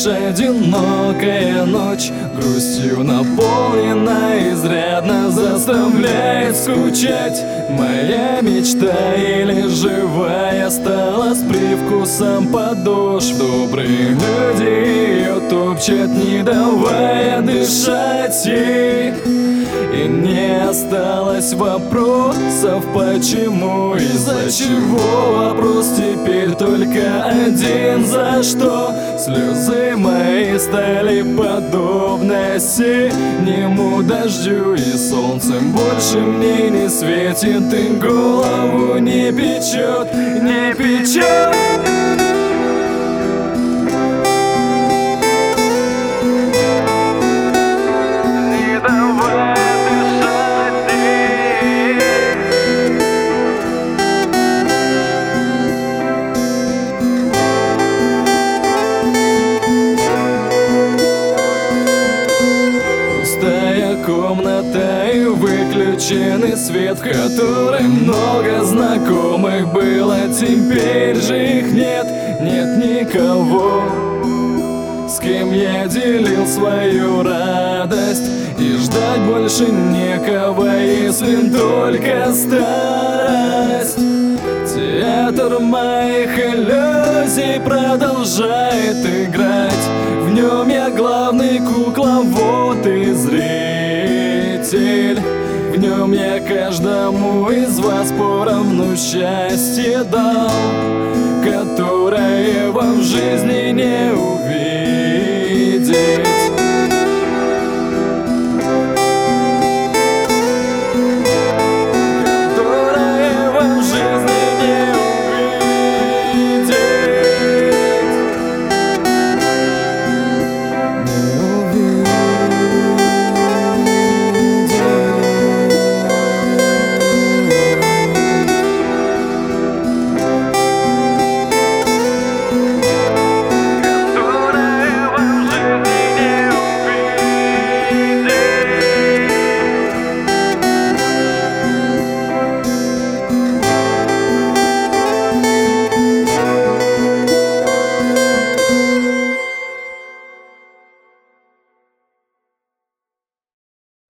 лишь одинокая ночь, грустью наполнена, изрядно заставляет скучать. Моя мечта еле живая стала с привкусом подошв. Добрые люди ее топчат, не давая дышать ей. И не осталось вопросов, почему, из-за чего. Вопрос теперь только один: за что? Слезы мои стали подобны осеннему дождю, и солнцем больше мне не светит, и голову не печет, не печет. Комната и выключенный свет, в которой много знакомых было, теперь же их нет, нет никого, с кем я делил свою радость. И ждать больше некого, если только старость. Театр моих иллюзий продолжает играть, в нем я главный кукловод и зритель. В нем я каждому из вас поровну счастье дал, которое вам в жизни не увидел.